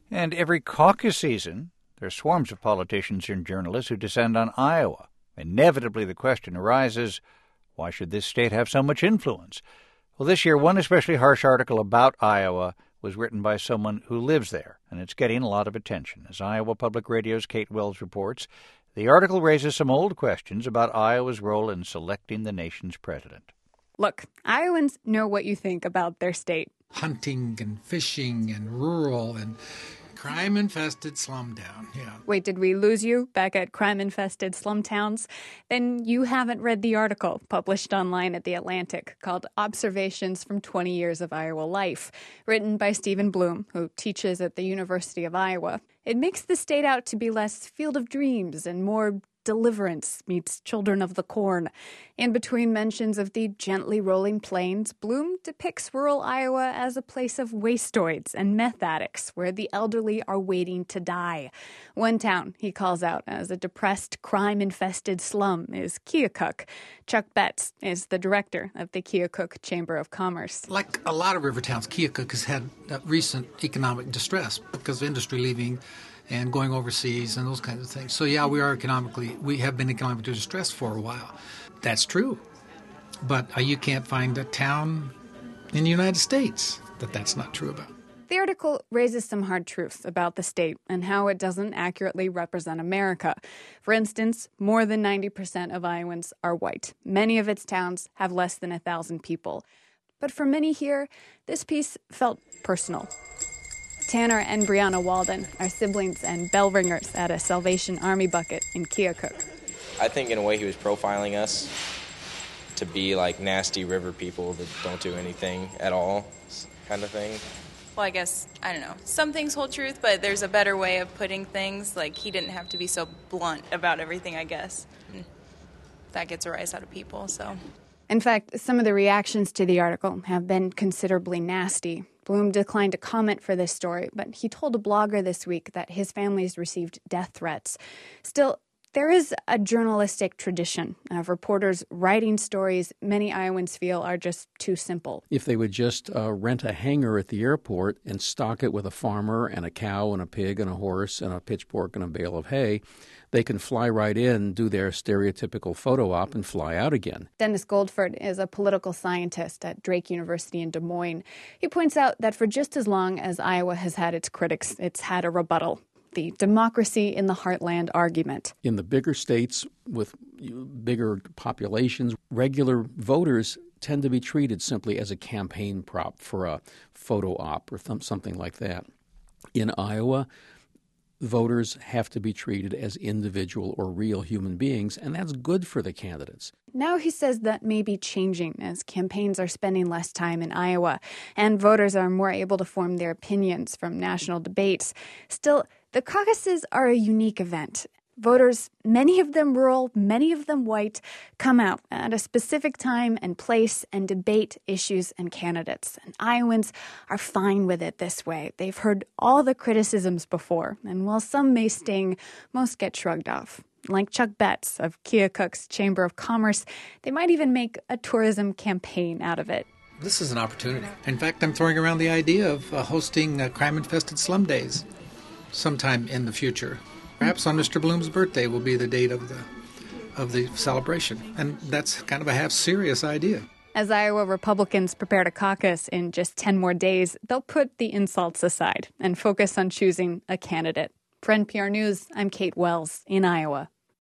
And every caucus season, there are swarms of politicians and journalists who descend on Iowa. Inevitably, the question arises, why should this state have so much influence? Well, this year, one especially harsh article about Iowa was written by someone who lives there, and it's getting a lot of attention. As Iowa Public Radio's Kate Wells reports, the article raises some old questions about Iowa's role in selecting the nation's president. Look, Iowans know what you think about their state. Hunting and fishing and rural and crime-infested slum town, yeah. Wait, did we lose you back at crime-infested slum towns? Then you haven't read the article published online at The Atlantic called Observations from 20 Years of Iowa Life, written by Stephen Bloom, who teaches at the University of Iowa. It makes the state out to be less Field of Dreams and more Deliverance meets Children of the Corn. In between mentions of the gently rolling plains, Bloom depicts rural Iowa as a place of wastoids and meth addicts where the elderly are waiting to die. One town he calls out as a depressed, crime-infested slum is Keokuk. Chuck Betts is the director of the Keokuk Chamber of Commerce. Like a lot of river towns, Keokuk has had recent economic distress because of industry leaving and going overseas and those kinds of things. So, yeah, we have been economically distressed for a while. That's true. But you can't find a town in the United States that's not true about. The article raises some hard truths about the state and how it doesn't accurately represent America. For instance, more than 90% of Iowans are white. Many of its towns have less than 1,000 people. But for many here, this piece felt personal. Tanner and Brianna Walden are siblings and bell ringers at a Salvation Army bucket in Keokuk. I think in a way he was profiling us to be like nasty river people that don't do anything at all kind of thing. Well, I guess, I don't know. Some things hold truth, but there's a better way of putting things. Like, he didn't have to be so blunt about everything, I guess. And that gets a rise out of people, so. In fact, some of the reactions to the article have been considerably nasty. Bloom declined to comment for this story, but he told a blogger this week that his family's received death threats. Still, there is a journalistic tradition of reporters writing stories many Iowans feel are just too simple. If they would just rent a hangar at the airport and stock it with a farmer and a cow and a pig and a horse and a pitchfork and a bale of hay, they can fly right in, do their stereotypical photo op, and fly out again. Dennis Goldford is a political scientist at Drake University in Des Moines. He points out that for just as long as Iowa has had its critics, it's had a rebuttal. The democracy in the heartland argument. In the bigger states with bigger populations, regular voters tend to be treated simply as a campaign prop for a photo op or something like that. In Iowa, voters have to be treated as individual or real human beings, and that's good for the candidates. Now he says that may be changing as campaigns are spending less time in Iowa and voters are more able to form their opinions from national debates. Still, the caucuses are a unique event. Voters, many of them rural, many of them white, come out at a specific time and place and debate issues and candidates. And Iowans are fine with it this way. They've heard all the criticisms before, and while some may sting, most get shrugged off. Like Chuck Betts of Keokuk's Chamber of Commerce, they might even make a tourism campaign out of it. This is an opportunity. In fact, I'm throwing around the idea of hosting crime-infested slum days sometime in the future. Perhaps on Mr. Bloom's birthday will be the date of the celebration. And that's kind of a half-serious idea. As Iowa Republicans prepare to caucus in just 10 more days, they'll put the insults aside and focus on choosing a candidate. For NPR News, I'm Kate Wells in Iowa.